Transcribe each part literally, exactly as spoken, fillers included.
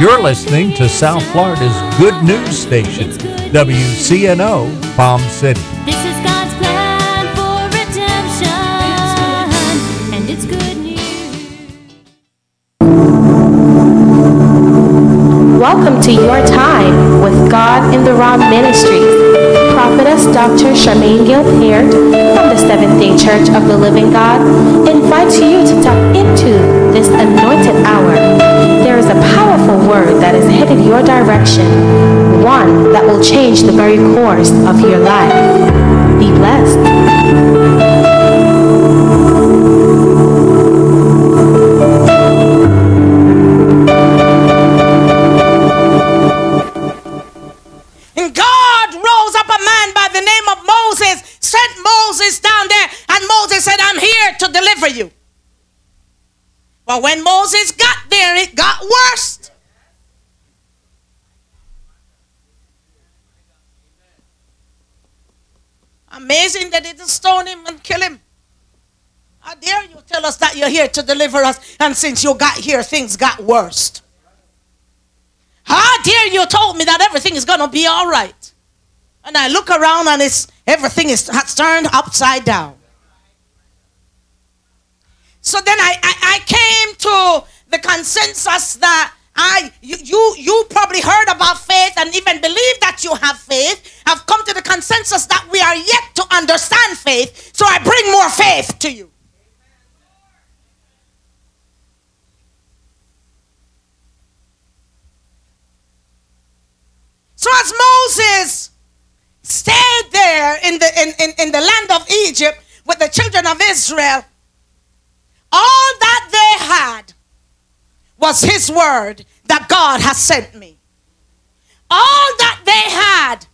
You're listening to South Florida's good news station, W C N O Palm City. This is God's plan for redemption, and it's good news. Welcome to Your Time with God in the Raw Ministries. Prophetess Doctor Charmaine Gilpert from the Seventh-day Church of the Living God invites you to tap into this anointed hour. There is a powerful word that is headed your direction, one that will change the very course of your life. Be blessed. And God rose up a man by the name of Moses, sent Moses down there, and Moses said, I'm here to deliver you. But when Moses got there, it got worse. Amazing that they didn't stone him and kill him. How dare you tell us that you're here to deliver us, and since you got here, things got worse. How dare you told me that everything is going to be all right. And I look around and it's, everything is has turned upside down. So then I, I, I came to the consensus that I you, you you probably heard about faith and even believe that you have faith. I've come to the consensus that we are yet to understand faith. So I bring more faith to you. So as Moses stayed there in the in, in, in the land of Egypt with the children of Israel, all that they had was his word that God has sent me. All that they had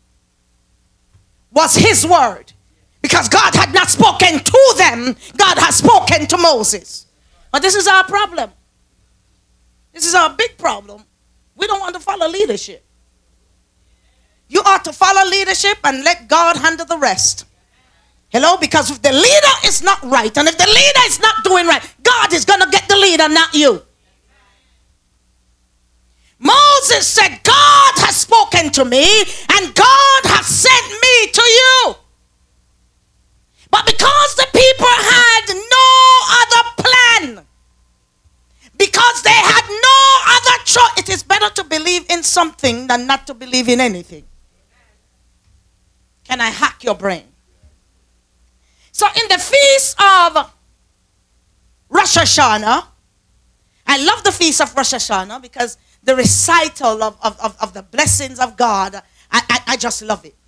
was his word. Because God had not spoken to them, God has spoken to Moses. But this is our problem. This is our big problem. We don't want to follow leadership. You ought to follow leadership and let God handle the rest. Hello? Because if the leader is not right, and if the leader is not doing right, God is going to get the leader, not you. Moses said, God has spoken to me, and God has sent me to you. But because the people had no other plan, because they had no other choice, it is better to believe in something than not to believe in anything. Can I hack your brain? So in the feast of Rosh Hashanah, I love the feast of Rosh Hashanah because the recital of, of, of, of the blessings of God, I, I, I just love it.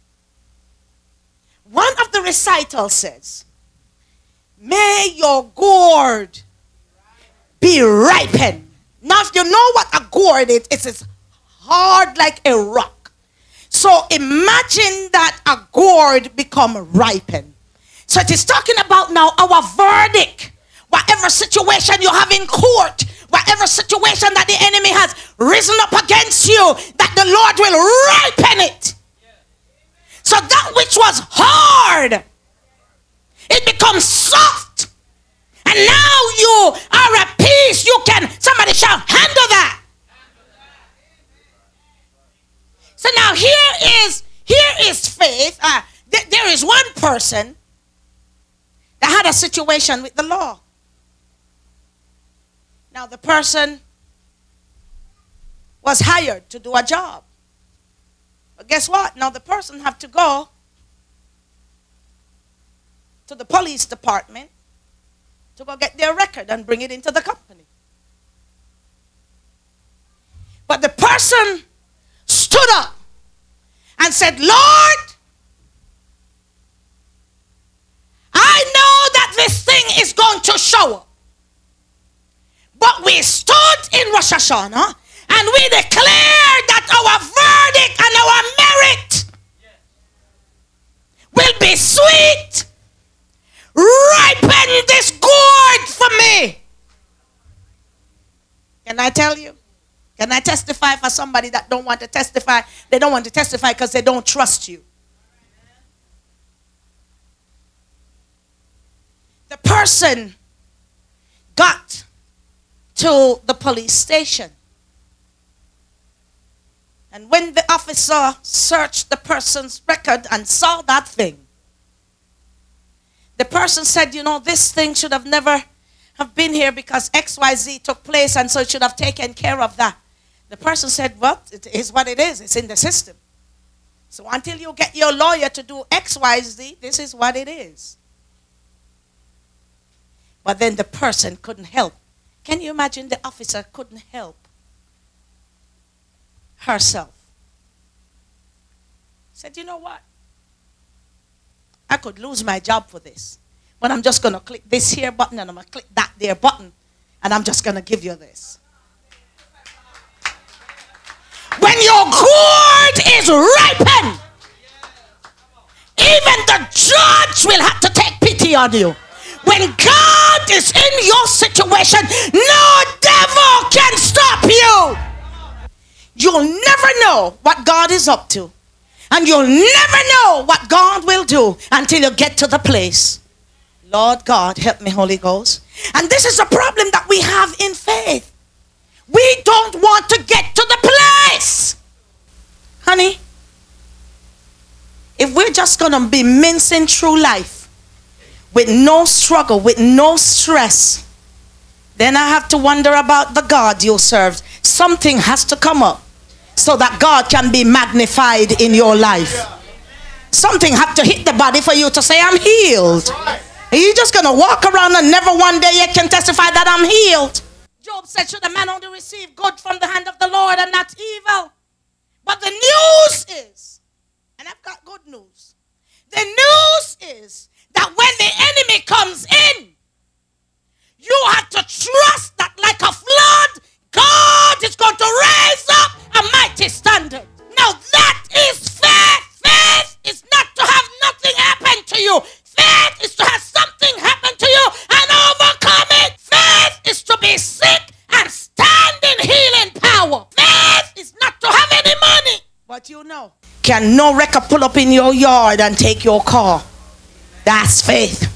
One of the recitals says, may your gourd be ripened. Now if you know what a gourd is, it's as hard like a rock. So imagine that a gourd become ripened. So it is talking about now our verdict. Whatever situation you have in court, whatever situation that the enemy has risen up against you, that the Lord will ripen it. So that which was hard, it becomes soft. And now you are at peace. You can, somebody shout, handle that. So now here is, here is faith. Uh, th- there is one person that had a situation with the law. Now the person was hired to do a job. But guess what? Now the person have to go to the police department to go get their record and bring it into the company. But the person stood up and said, Lord, I know that this thing is going to show up. But we stood in Rosh Hashanah and we declared that our verdict and our merit will be sweet. Ripen this gourd for me. Can I tell you? Can I testify for somebody that don't want to testify? They don't want to testify because they don't trust you. The person got to the police station. And when the officer searched the person's record and saw that thing, the person said, you know, this thing should have never have been here because X Y Z took place, and so it should have taken care of that. The person said, well, it is what it is. It's in the system. So until you get your lawyer to do X Y Z, this is what it is. But then the person couldn't help. Can you imagine the officer couldn't help herself? Said, you know what? I could lose my job for this. But I'm just going to click this here button and I'm going to click that there button. And I'm just going to give you this. When your gourd is ripened, even the judge will have to take pity on you. When God is in your situation, no devil can stop you. You'll never know what God is up to. And you'll never know what God will do until you get to the place. Lord God, help me, Holy Ghost. And this is a problem that we have in faith. We don't want to get to the place. Honey, if we're just going to be mincing through life with no struggle, with no stress, then I have to wonder about the God you serve. Something has to come up so that God can be magnified in your life. Something have to hit the body for you to say, I'm healed. Are you just going to walk around and never one day you can testify that I'm healed? Job said, should a man only receive good from the hand of the Lord and not evil? But the news is, and I've got good news. The news is that when the enemy comes in, you have to trust that like a flood, God is going to raise up a mighty standard. Now that is faith. Faith is not to have nothing happen to you. Faith is to have something happen to you and overcome it. Faith is to be sick and stand in healing power. Faith is not to have any money. But you know, can no wrecker pull up in your yard and take your car? That's faith.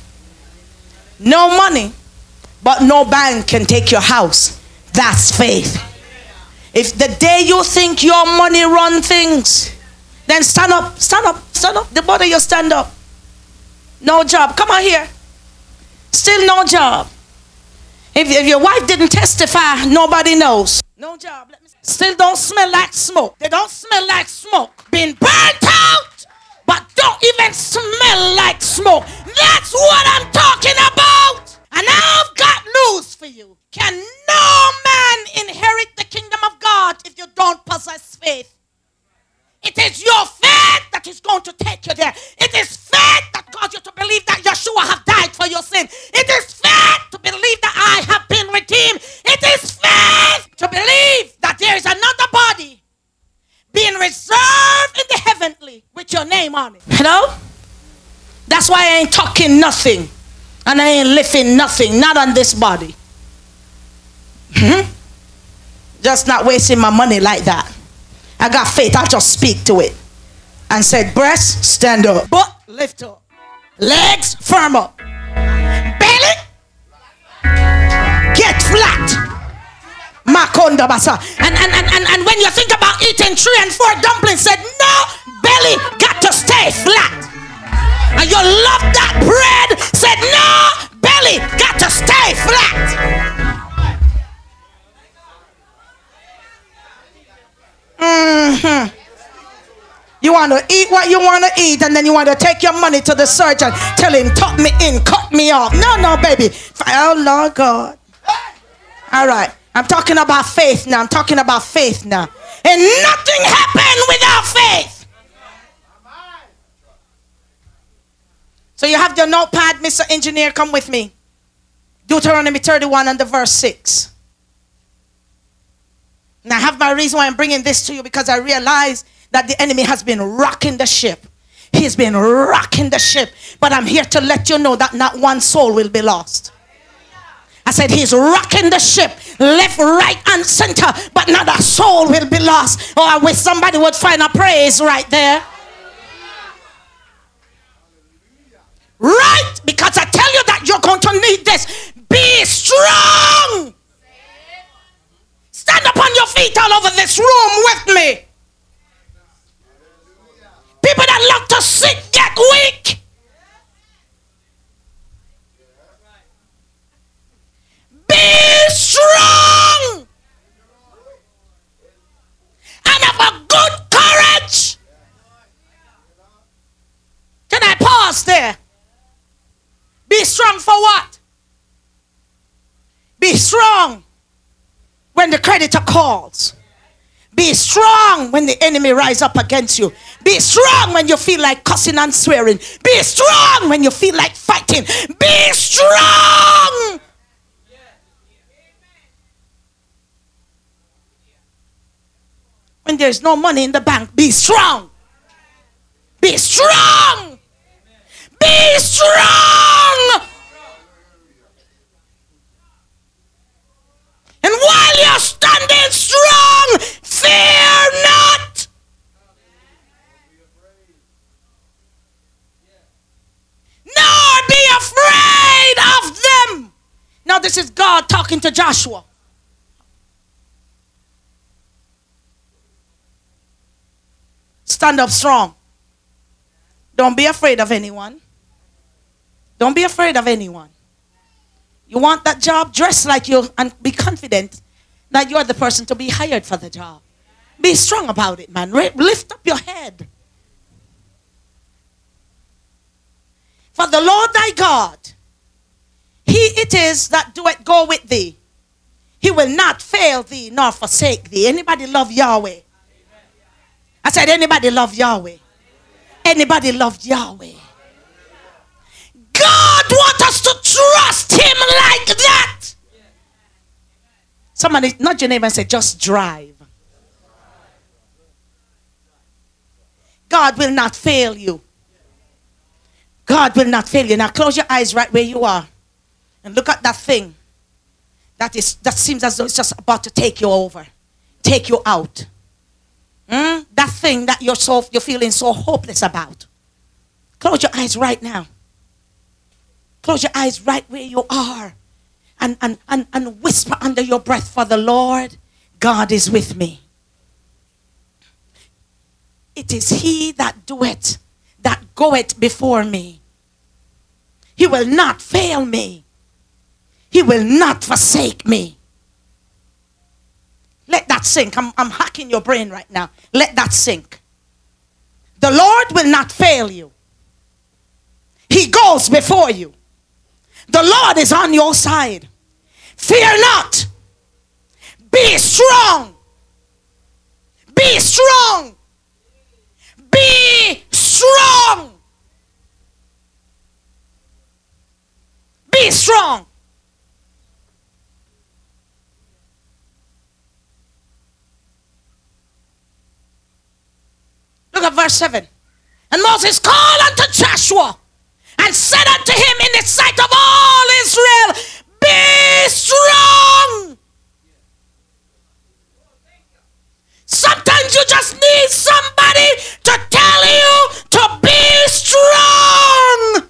No money, but no bank can take your house. That's faith. If the day you think your money run things, then stand up, stand up, stand up. The body you stand up. No job. Come on here. Still no job. If, if your wife didn't testify, nobody knows. No job. Let me see. Still don't smell like smoke. They don't smell like smoke. Been burnt out, but don't even smell like smoke. That's what I'm talking about. And I've got news for you. Can no man inherit the kingdom of God if you don't possess faith? It is your faith that is going to take you there. It is faith that caused you to believe that Yeshua have died for your sin. It is faith to believe that I have been redeemed. It is faith to believe that there is another body being reserved in the heavenly with your name on it. Hello? That's why I ain't talking nothing. And I ain't lifting nothing. Not on this body. Mm-hmm. Just not wasting my money like that. I got faith. I'll just speak to it. And said, breast, stand up. Butt, lift up. Legs, firm up. Belly, get flat. Makonda basa. And, and, and, and, and when you think about eating three and four dumplings, said, no, belly got to stay flat. And you love that bread, said, no, belly got to stay flat. Mm-hmm. You want to eat what you want to eat, and then you want to take your money to the surgeon, tell him, tuck me in, cut me off. No, no, baby. Oh, Lord God. All right. I'm talking about faith now. I'm talking about faith now. And nothing happened without faith. So you have your notepad, Mister Engineer, come with me. Deuteronomy thirty-one and the verse six. And I have my reason why I'm bringing this to you, because I realize that the enemy has been rocking the ship. He's been rocking the ship. But I'm here to let you know that not one soul will be lost. I said he's rocking the ship left, right, and center, but not a soul will be lost. Or I wish somebody would find a praise right there. Right? Because I tell you that you're going to need this. Be strong. Stand up on your feet all over this room with me. to sit get weak. Be strong and have a good courage. Can I pause there? Be strong for what? Be strong when the creditor calls. Be strong when the enemy rise up against you. Be strong when you feel like cussing and swearing. Be strong when you feel like fighting. Be strong. When there's no money in the bank, be strong. Be strong. Be strong. And while you're standing strong, fear not. Nor be afraid of them. Now this is God talking to Joshua. Stand up strong. Don't be afraid of anyone. Don't be afraid of anyone. You want that job? Dress like you and be confident that you are the person to be hired for the job. Be strong about it, man. Lift up your head. For the Lord thy God, he it is that doeth go with thee. He will not fail thee nor forsake thee. Anybody love Yahweh? I said, anybody love Yahweh? Anybody love Yahweh? God wants us to trust him like that. Somebody, not your neighbor, and say, just drive. God will not fail you. God will not fail you. Now close your eyes right where you are and look at that thing that is that seems as though it's just about to take you over, take you out. Mm? That thing that you're so you're feeling so hopeless about. Close your eyes right now. Close your eyes right where you are and, and, and, and whisper under your breath, for the Lord God is with me. It is he that doeth, that goeth before me. He will not fail me. He will not forsake me. Let that sink. I'm, I'm hacking your brain right now. Let that sink. The Lord will not fail you. He goes before you. The Lord is on your side. Fear not. Be strong. Be strong. Be strong. Be strong. Look at verse seven. And Moses called unto Joshua and said unto him in the sight of all Israel, be strong. Sometimes you just need somebody to tell you to be strong.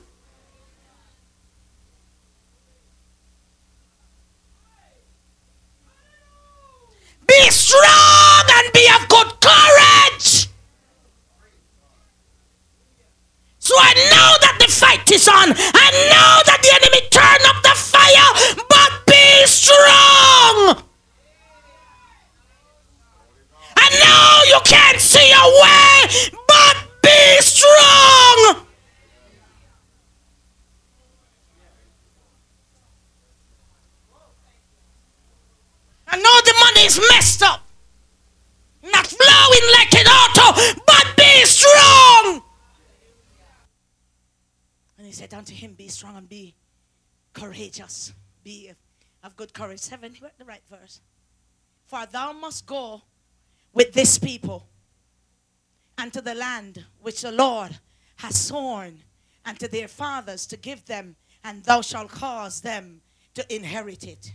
Be strong and be of good courage. So I know that the fight is on. I know that the enemy turned up the fire, but be strong. I know you can't see your way, but be strong. I know the money is messed up, not flowing like an auto, but be strong. And he said unto him, be strong and be courageous. Be of good courage. Seven, you read the right verse. For thou must go with this people unto the land which the Lord has sworn unto their fathers to give them, and thou shalt cause them to inherit it.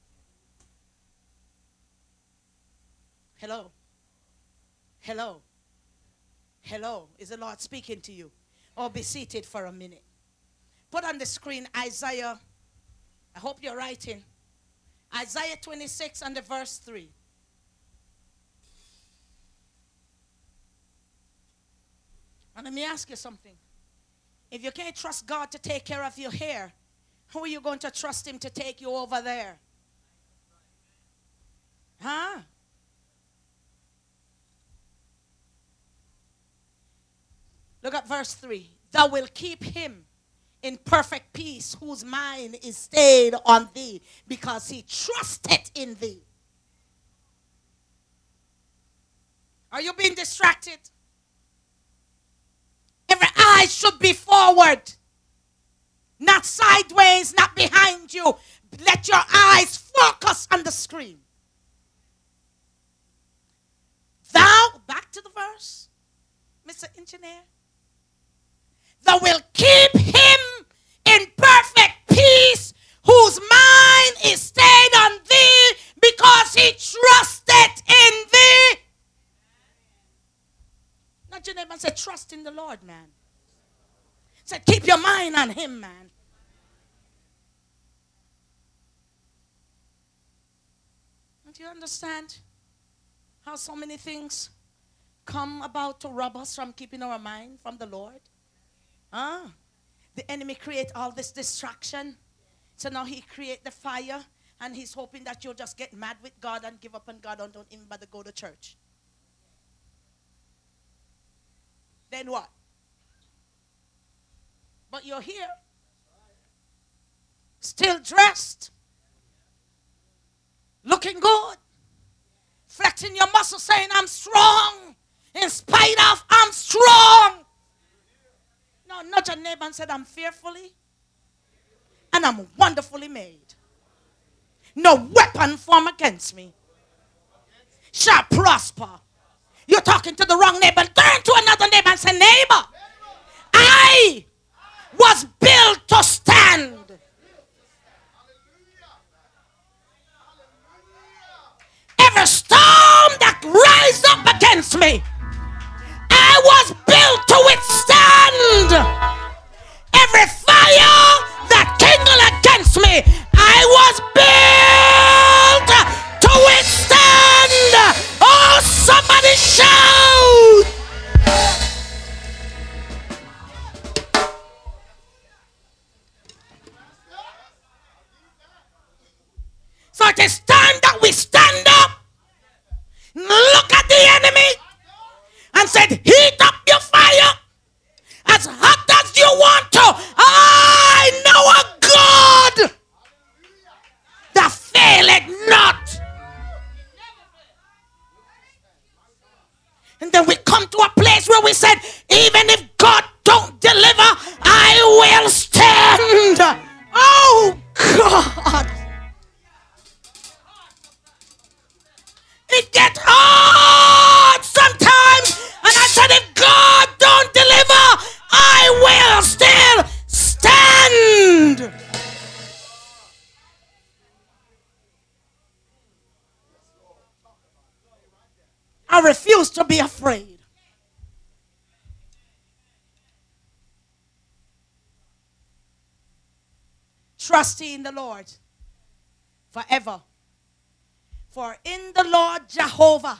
Hello. Hello. Hello. Is the Lord speaking to you? Or be seated for a minute. Put on the screen Isaiah. I hope you're writing. Isaiah twenty-six and the verse three. And let me ask you something. If you can't trust God to take care of your hair, how are you going to trust him to take you over there? Huh? Look at verse three. Thou will keep him in perfect peace whose mind is stayed on thee because he trusted in thee. Are you being distracted? Every eye should be forward, not sideways, not behind you. Let your eyes focus on the screen. Thou, back to the verse, Mister Engineer. Thou will keep him in perfect peace whose mind is stayed on thee because he trusted in thee. Not your neighbor said, trust in the Lord, man. Said, keep your mind on him, man. Don't you understand how so many things come about to rob us from keeping our mind from the Lord? Huh? The enemy create all this distraction. So now he create the fire, and he's hoping that you'll just get mad with God and give up on God and don't even bother go to church. Then what? But you're here, still dressed, looking good, flexing your muscles, saying, I'm strong, in spite of I'm strong. No, not your neighbor and said, I'm fearfully and I'm wonderfully made. No weapon formed against me shall prosper. You're talking to the wrong neighbor. Turn to another neighbor and say, neighbor, I was built to stand. Every storm that rises up against me, I was built to withstand. Every fire that kindled against me, I was built to withstand. Oh, somebody shout. So it is time that we stand up, look at the enemy, and said, heat up your fire as hot as you want to. I know a God that faileth not. And then we come to a place where we said, even if God don't deliver, I will stand. Oh God. It gets hard sometimes. And I said, if God don't deliver, I will still stand. I refuse to be afraid. Trust ye in the Lord forever. For in the Lord Jehovah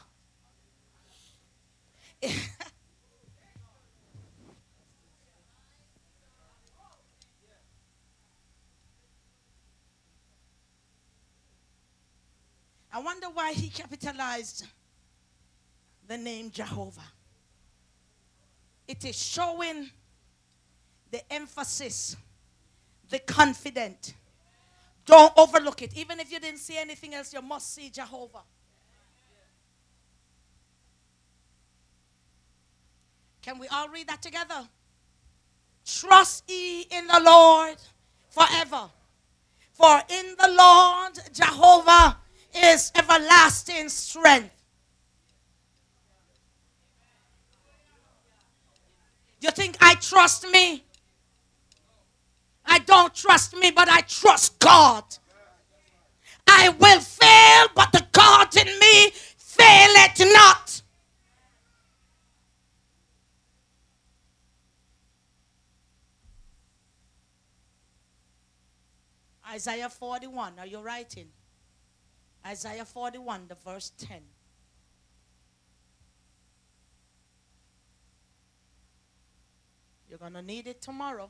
I wonder why he capitalized the name Jehovah. It is showing the emphasis, the confident. Don't overlook it. Even if you didn't see anything else, you must see Jehovah. Can we all read that together? Trust ye in the Lord forever. For in the Lord Jehovah is everlasting strength. You think I trust me? I don't trust me, but I trust God. I will fail, but the God in me faileth not. Isaiah forty-one, are you writing? Isaiah forty-one, the verse ten. You're going to need it tomorrow.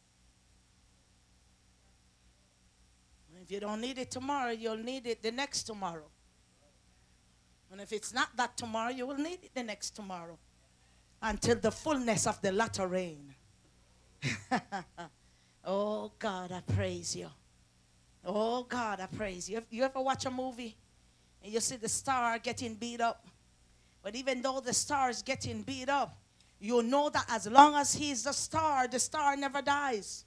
If you don't need it tomorrow, you'll need it the next tomorrow. And if it's not that tomorrow, you will need it the next tomorrow. Until the fullness of the latter rain. Oh, God, I praise you. Oh, God, I praise you. You ever watch a movie and you see the star getting beat up? But even though the star is getting beat up, you know that as long as he's the star, the star never dies.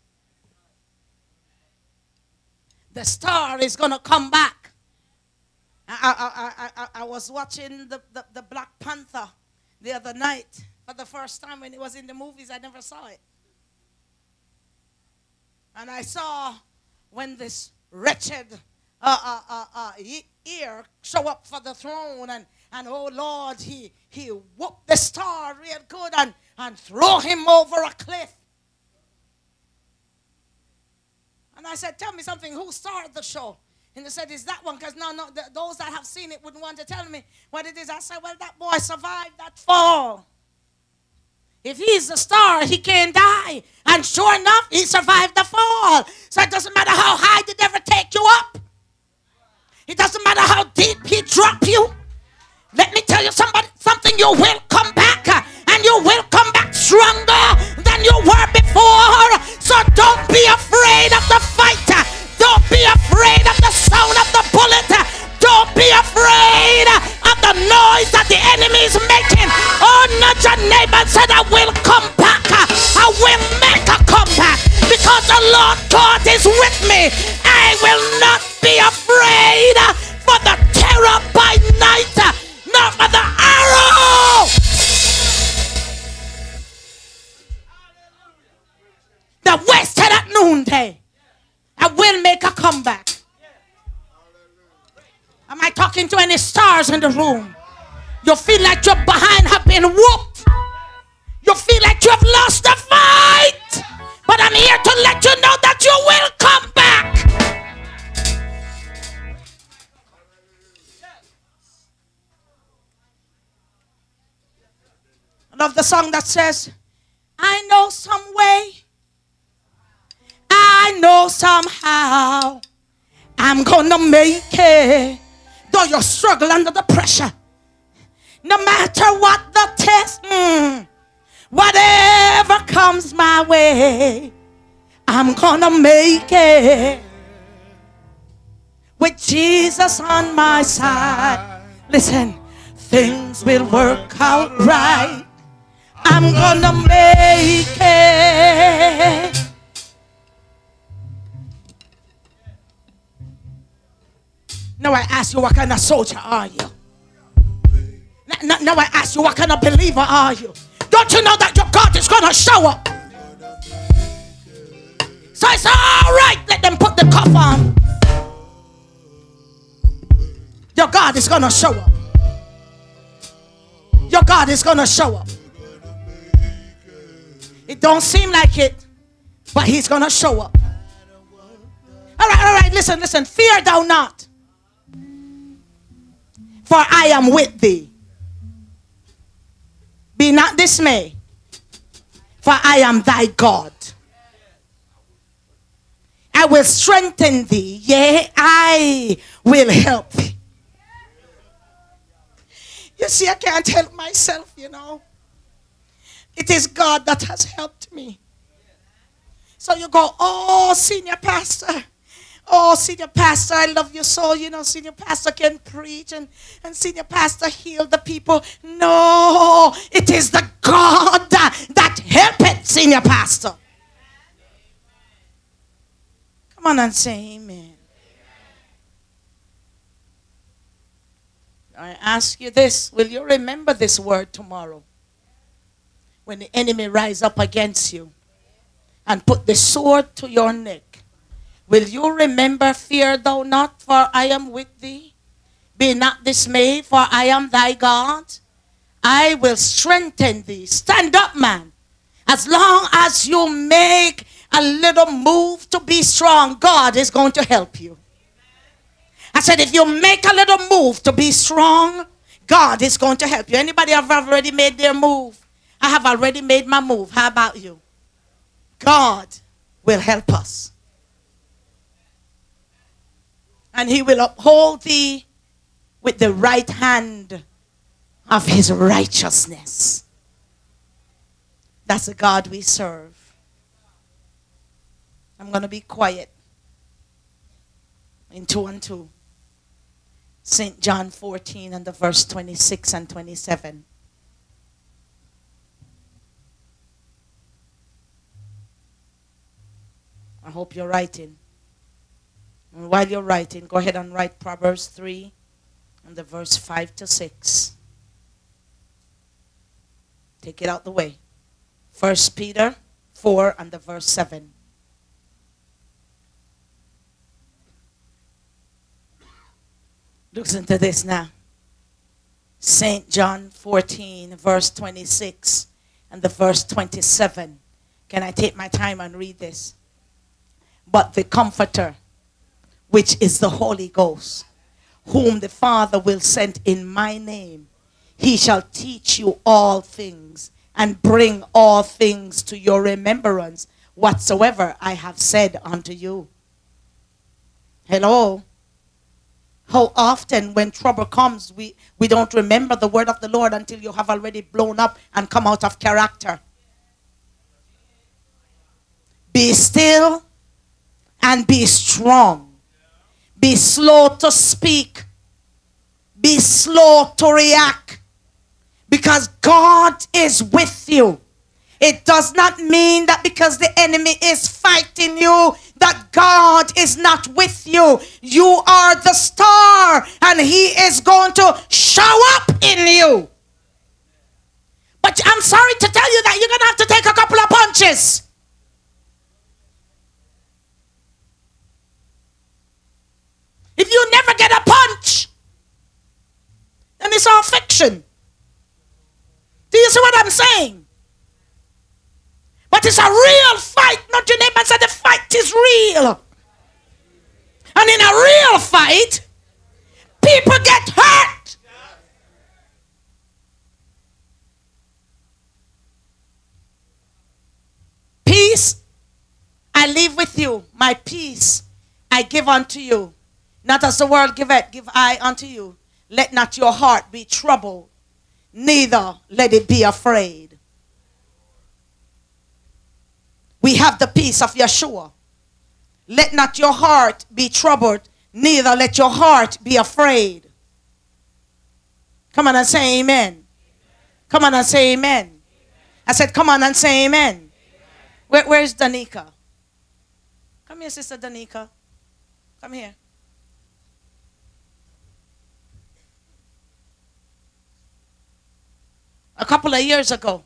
The star is going to come back. I, I, I, I, I was watching the, the, the Black Panther the other night. For the first time when it was in the movies, I never saw it. And I saw when this wretched uh, uh, uh, uh, ear show up for the throne. And, and oh, Lord, he, he whooped the star real good and, and threw him over a cliff. And I said, tell me something, who started the show? And they said, it's that one, because no, no, the, those that have seen it wouldn't want to tell me what it is. I said, well, that boy survived that fall. If he's the star, he can't die. And sure enough, he survived the fall. So it doesn't matter how high the devil take you up. It doesn't matter how deep he drop you. Let me tell you somebody, something, you will come back. uh, And you will come back stronger than you were before. So don't be afraid of the fight. uh, Don't be afraid of the sound of the bullet. uh, Don't be afraid of the noise that the enemy is making. Oh, nudge your neighbor and said, I will come back. I will make a comeback because the Lord God is with me. I will not be afraid for the terror by night, nor for the arrow that wasted at noonday. I will make a comeback. Am I talking to any stars in the room? You feel like your behind have been whooped. You feel like you have lost the fight. But I'm here to let you know that you will come back. I love the song that says, I know some way, I know somehow I'm gonna make it. Though you struggle under the pressure, no matter what the test, mm, whatever comes my way, I'm gonna make it. With Jesus on my side, listen, things will work out right. I'm gonna make it. Now I ask you, what kind of soldier are you? Now, now I ask you, what kind of believer are you? Don't you know that your God is going to show up? So it's all right, let them put the cuff on. Your God is going to show up. Your God is going to show up. It don't seem like it, but he's going to show up. All right, all right, listen, listen. Fear thou not, for I am with thee. Be not dismayed, for I am thy God. I will strengthen thee, yea, I will help thee. You see, I can't help myself, you know. It is God that has helped me. So you go, oh, senior pastor. Oh, senior pastor, I love you so. You know, senior pastor can preach and, and senior pastor heal the people. No, it is the God that, that helpeth senior pastor. Come on and say amen. I ask you this. Will you remember this word tomorrow? When the enemy rise up against you and put the sword to your neck, will you remember, fear thou not, for I am with thee? Be not dismayed, for I am thy God. I will strengthen thee. Stand up, man. As long as you make a little move to be strong, God is going to help you. I said, if you make a little move to be strong, God is going to help you. Anybody have already made their move? I have already made my move. How about you? God will help us. And he will uphold thee with the right hand of his righteousness. That's the God we serve. I'm going to be quiet. In two and two. Saint John fourteen and the verse twenty-six and twenty-seven. I hope you're writing. And while you're writing, go ahead and write Proverbs three and the verse five to six. Take it out the way. First Peter four and the verse seven. Listen to this now. Saint John fourteen, verse twenty-six and the verse twenty-seven. Can I take my time and read this? But the Comforter, which is the Holy Ghost, whom the Father will send in my name, he shall teach you all things and bring all things to your remembrance whatsoever I have said unto you. Hello? How often when trouble comes, we, we don't remember the word of the Lord until you have already blown up and come out of character. Be still and be strong. Be slow to speak. Be slow to react. Because God is with you. It does not mean that because the enemy is fighting you, that God is not with you. You are the star, and he is going to show up in you. But I'm sorry to tell you that you're going to have to take a couple of punches. If you never get a punch, then it's all fiction. Do you see what I'm saying? But it's a real fight. Not your neighbor and say the fight is real. And in a real fight, people get hurt. Peace I leave with you. My peace I give unto you. Not as the world giveth, give I unto you. Let not your heart be troubled, neither let it be afraid. We have the peace of Yeshua. Let not your heart be troubled, neither let your heart be afraid. Come on and say amen. Come on and say amen. I said, come on and say amen. Where, where's Danica? Come here, Sister Danica. Come here. A couple of years ago,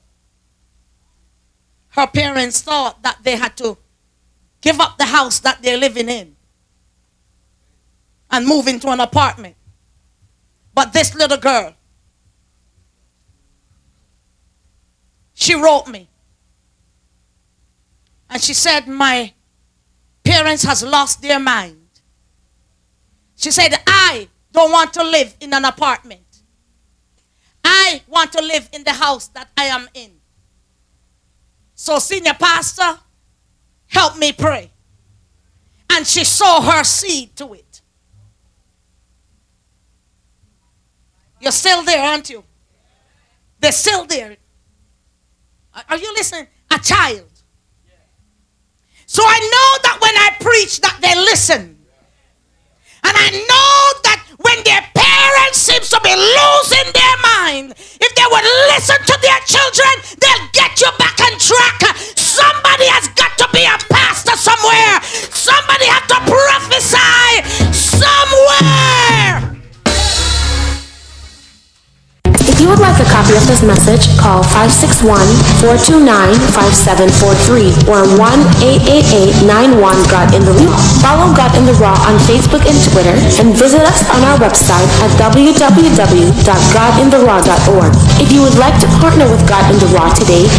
her parents thought that they had to give up the house that they're living in and move into an apartment. But this little girl, she wrote me. And she said, my parents has lost their mind. She said, I don't want to live in an apartment. I want to live in the house that I am in. So, senior pastor, help me pray. And she sowed her seed to it. You're still there, aren't you? They're still there. Are you listening? A child. So I know that when I preach that they listen. And I know that when their parents seem to be losing their mind, if they would listen to their children, they'll get you back on track. Somebody has got to be a pastor somewhere. Somebody has to prophesy somewhere. If you would like a copy of this message, call five six one, four two nine, five seven four three or one eight eight eight, nine one, God in the Raw. Follow God in the Raw on Facebook and Twitter, and visit us on our website at w w w dot god in the raw dot org. If you would like to partner with God in the Raw today,